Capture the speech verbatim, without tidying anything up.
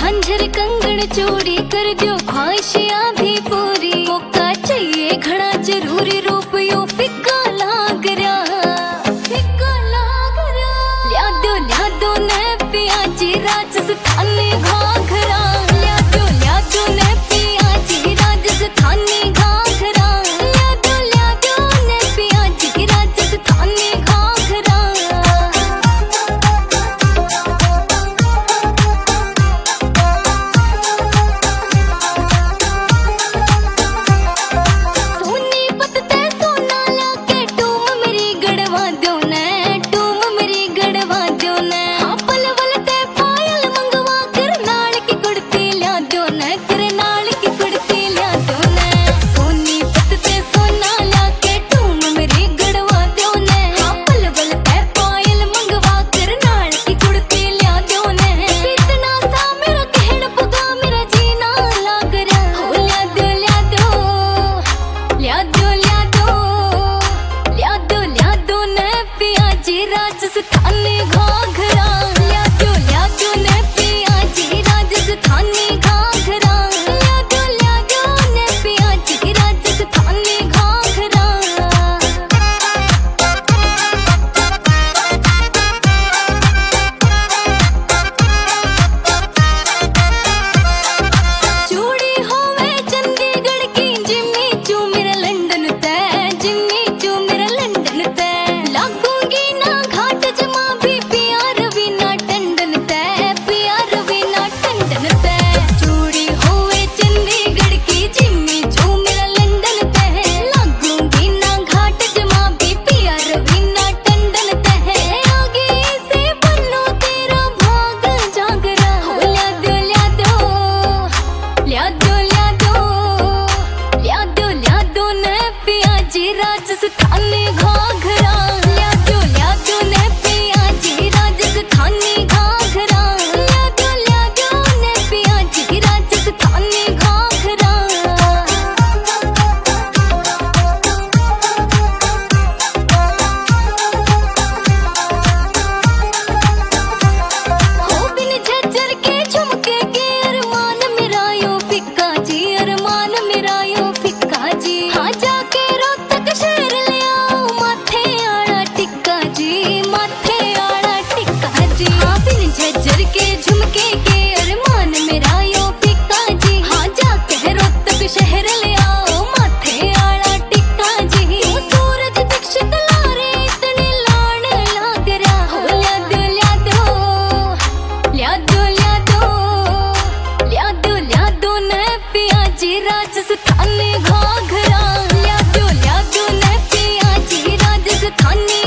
झांझर कंगन चूड़ी कर दो ख्वाहिशियां भी पूरी। मौका चाहिए घना जरूरी रूप यो फिक्का लाग रहा फिक्का लाग रहा। लिया दो लिया दो ने पिया जी राजस्थानी घाघरा। लिया दो लिया दो ने पिया जी राजस्थानी घाघरा। लिया दो लिया दो ने पिया जी राजस्थानी घाघरा। राजस्थानी घाघरा। लिया दो लिया दो ने पिया जी राजस्थानी घाघरा। लिया दो लिया दो ने पिया जी राजस्थानी घाघरा। चूड़ी होवे चंडीगढ़ की जिम्मी चू मेरा लंदन तय जिम्मी चू मेरा लंदन तय। लागूंगी ना घाट जमा भी पिया रवीना टंडन तय पिया रवीना टंडन तय। चूड़ी होवे चंडीगढ़ की जिम्मी चू मेरा लंदन तय। लागूंगी ना घाट जमा भी पिया रवीना टंडन तय। आगे से बनो तेरा भाग जागरा। लिया दो लिया दो लिया दो लिया दो लिया दो लिया दो ने पिया जी राजस्थानी घाघरा। लिया दो लिया दो ने पिया जी राजस्थानी घाघरा। लिया दो लिया दो ने पिया जी राजस्थानी घाघरा। हो बिन झज्जर के झुमके के अरमान मेरा यो फिक्का जी अरमान मेरा यो फिक्का जी। हाँ जाके रोहतक शहर ले आओ माथे आड़ा टिक्का जी माथे आड़ा टिक्का जी। हाँ बिन झज्जर के झुमके के अरमान मेरा यो फिक्का जी। हाँ जाके रोहतक शहर ले आओ माथे आड़ा टिक्का जी। ओ सूरज दीक्षित लारे इतने लाड लाग रहा। हो लिया दो लिया दो लिया दो लिया दो लिया दो लिया दो ने पिया जी राजस्थानी घाघरा। लिया दो लिया दो ने पिया जी राजस्थानी